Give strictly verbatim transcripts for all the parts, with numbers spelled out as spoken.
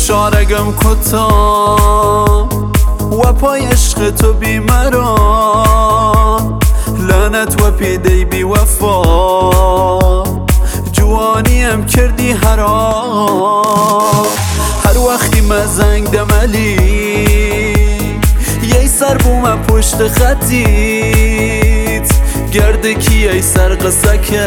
شارگم کتا و پای عشق تو بیمران لعنت و پیدی بی وفا جوانیم کردی حرام هر وقتی مزنگ دملی یه سر بوم پشت خطیت گرده کی ای سر قصه کی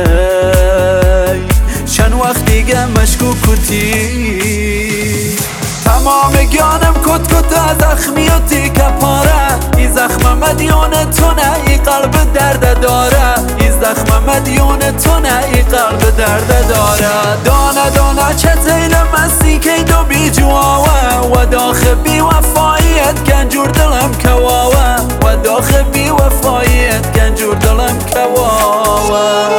چند وقت دیگه مشکوکوتی تمام گیانم کت کت از زخمیاتی که پاره ای زخم مدیون تو نه ای قلب درد داره ای زخم مدیون تو نه ای قلب درد داره دانه دانه چه تیل مسی که دو بی جواوه و داخل بی وفایت گنجور دلم کواوه و داخل بی وفایت گنجور دلم کواوه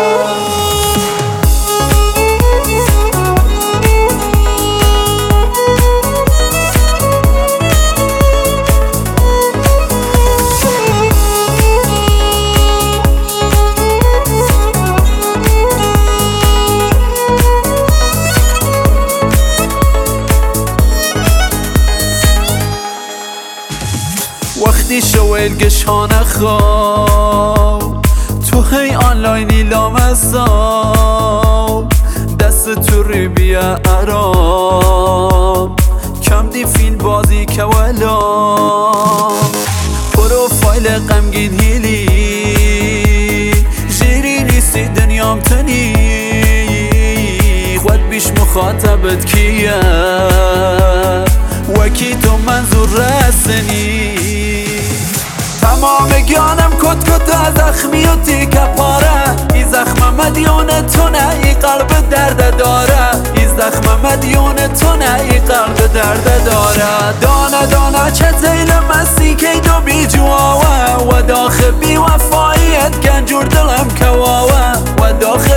وقتی شویل گشانه خواب تو هی آنلاینی لامسا دست تو ری بیا ارام کم دی فیل بازی که ولام پروفایل غمگین هیلی جیری نیستی دنیام تنی خود بیش مخاطبت کیه وکی تو منظور رسنی تمام گیانم کت کت از زخمیاتی که پاره ای زخم مدیون تو نه ای قلب درد داره ای زخم مدیون تو نه ای قلب درد داره دانه دانه چه تیل مسی که دو بی جواوه و داخل بی وفایت گنجور دلم کواوه و داخل